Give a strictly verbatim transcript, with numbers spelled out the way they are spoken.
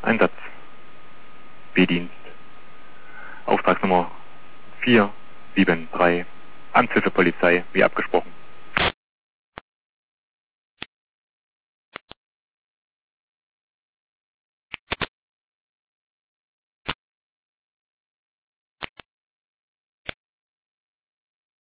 Einsatz. B-Dienst. Auftragsnummer vier sieben drei. Amtshilfe Polizei, wie abgesprochen.